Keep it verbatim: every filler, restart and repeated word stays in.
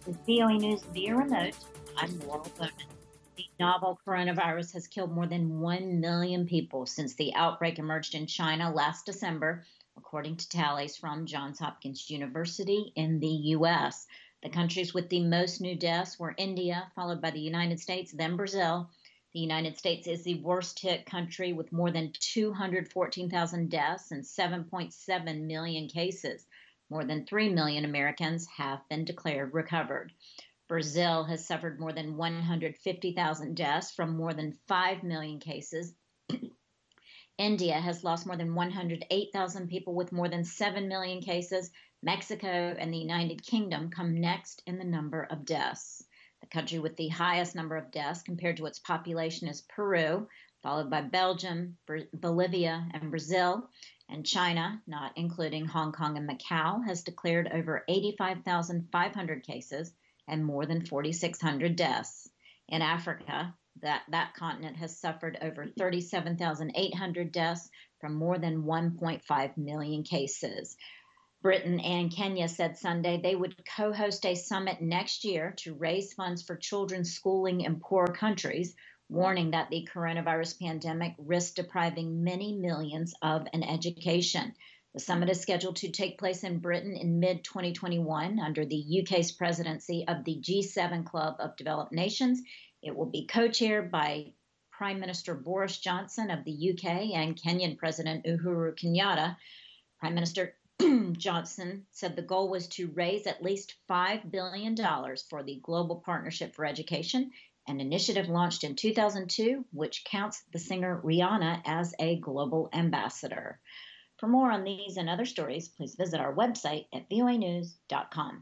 With V O A News via remote, I'm Laurel Bowman. The novel coronavirus has killed more than one million people since the outbreak emerged in China last December, according to tallies from Johns Hopkins University in the U S. The countries with the most new deaths were India, followed by the United States, then Brazil. The United States is the worst hit country with more than two hundred fourteen thousand deaths and seven point seven million cases. More than three million Americans have been declared recovered. Brazil has suffered more than one hundred fifty thousand deaths from more than five million cases. India has lost more than one hundred eight thousand people with more than seven million cases. Mexico and the United Kingdom come next in the number of deaths. The country with the highest number of deaths compared to its population is Peru, followed by Belgium, Bolivia, and Brazil. And China, not including Hong Kong and Macau, has declared over eighty-five thousand five hundred cases and more than four thousand six hundred deaths. In Africa, that, that continent has suffered over thirty-seven thousand eight hundred deaths from more than one point five million cases. Britain and Kenya said Sunday they would co-host a summit next year to raise funds for children's schooling in poor countries, warning that the coronavirus pandemic risks depriving many millions of an education. The summit is scheduled to take place in Britain in mid twenty twenty-one under the U K's presidency of the G seven Club of Developed Nations. It will be co-chaired by Prime Minister Boris Johnson of the U K and Kenyan President Uhuru Kenyatta. Prime Minister Johnson said the goal was to raise at least five billion dollars for the Global Partnership for Education, an initiative launched in two thousand two, which counts the singer Rihanna as a global ambassador. For more on these and other stories, please visit our website at voa news dot com.